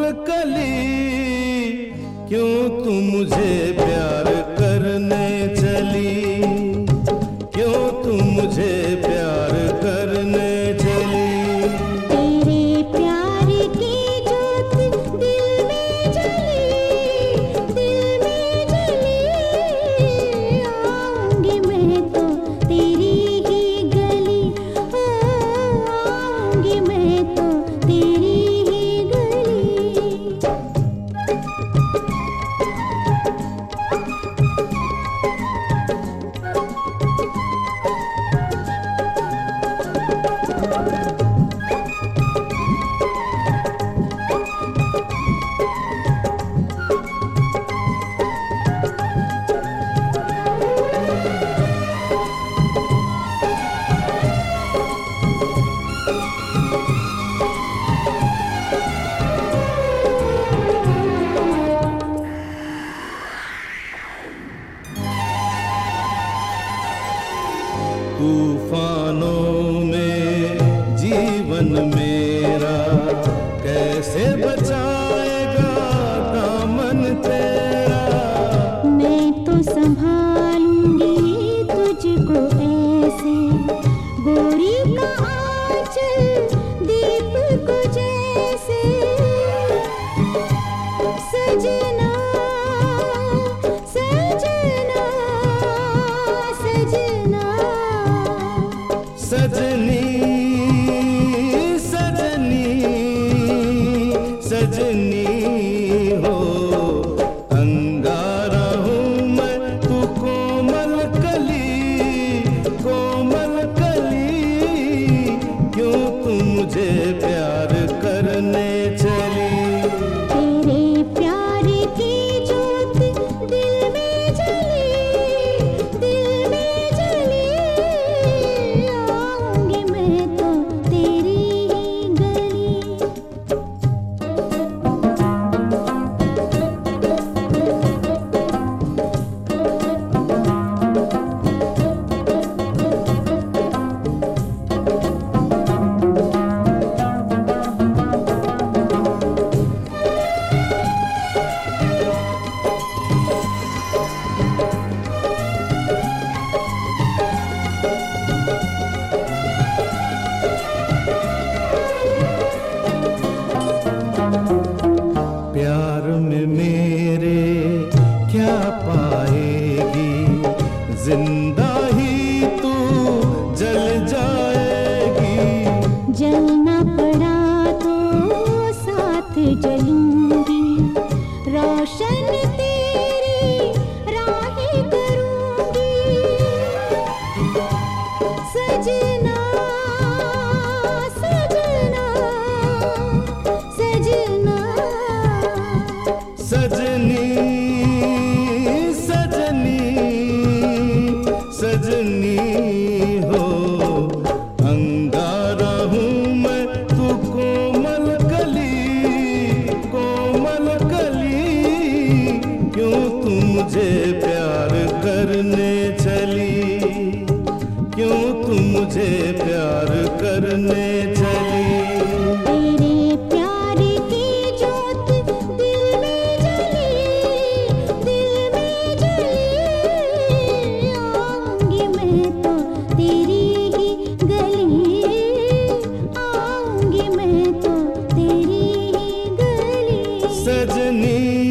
कली, क्यों तू मुझे प्यार करने चली, क्यों तू मुझे प्यार करने चली। तेरे प्यार की ज्योत दिल में जली, दिल में जली। आऊंगी मैं तो तेरी ही गली, आऊंगी मैं तो तेरी ही गली। तूफानों में जीवन मेरा कैसे बचाएगा दामन तेरा। मैं तो संभालूंगी तुझको ऐसे, गोरी का आंचल दीप को जैसे। सजना सजना सजना, सजनी सजनी सजनी हो, अंगारा हूँ मैं तू कोमल कली, कोमल कली। क्यों तू मुझे प्यार करने चली। तेरे प्यार की ज्योत दिल में जली, दिल में जली। आऊंगी मैं तो तेरी ही गली। प्यार में मेरे क्या पाएगी, जिंदा ही तू जल जाएगी। जलना पड़ा तो साथ जलूंगी, रोशन तेरी राहें करूंगी। सजना सजना सजना, सजनी सजनी सजनी हो, अंगारा हूँ मैं तू कोमल कली, कोमल कली। क्यों तू मुझे प्यार करने चली, क्यों तू मुझे प्यार करने चली। तेरे प्यार की ज्योत दिल में जली, दिल में जली। आऊंगी मैं तो तेरी ही गली, आऊंगी मैं तो तेरी ही गली। सजनी